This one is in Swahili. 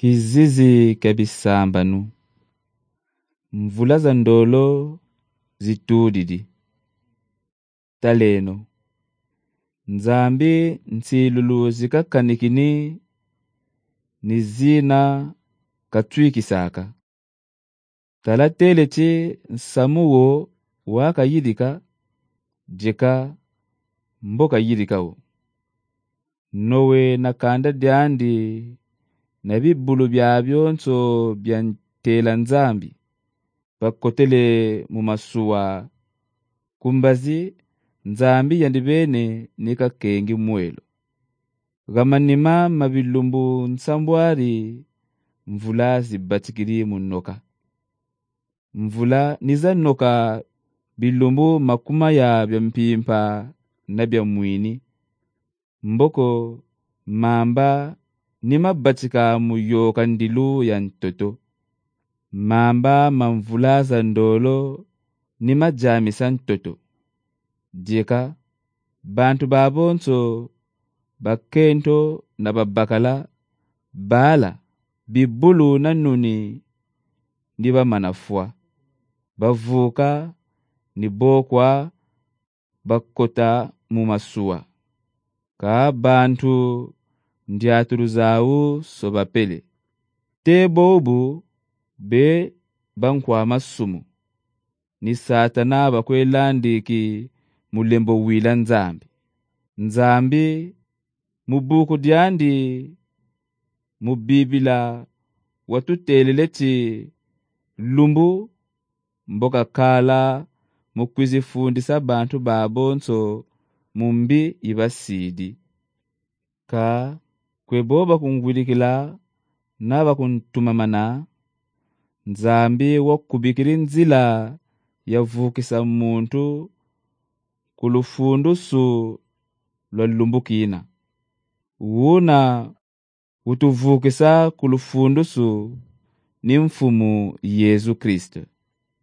Kizizi kabisambanu. Mvula za ndolo zitudidi. Taleno. Nzambi nsilulu zikakanikini nizina katwikisaka. Talateleche nsamuwo waka yidika jeka mboka yidikao. Nowe nakanda diandi na bibulu bya byonso byantela nzambi bakotele mu masuwa kumbazi nzambi yandibene nika kengi mwelo gamanima mabilumbu nsambwari mvula zibatikiri munoka mvula nizanoka bilumbu makuma ya bya mpimpa na bya mwini mboko mamba nima batika muyoka ndilu ya ntoto mamba mamvula za ndolo nima jamisa ntoto jeka bantu babonso bakento na babakala bala bibulu na nuni ndiba manafua bavuka ni bokwa bakota mu masuwa ka bantu ndiaturuzawu sobapele te bobu be bankwa masumu ni satana bakwelandiki mulembo wila nzambi mubuku diandi mubibila watuteleleti lumbu mboka kala mukwizifundisa bantu babonso mumbi ibasidi ka kweboba kungwilikila naba kuntumamana nzambi wakubikiri nzila yavukisa muntu kulufundusu lwa lumbukina wuna utuvukisa kulufundusu ni mfumu Yesu Kristo.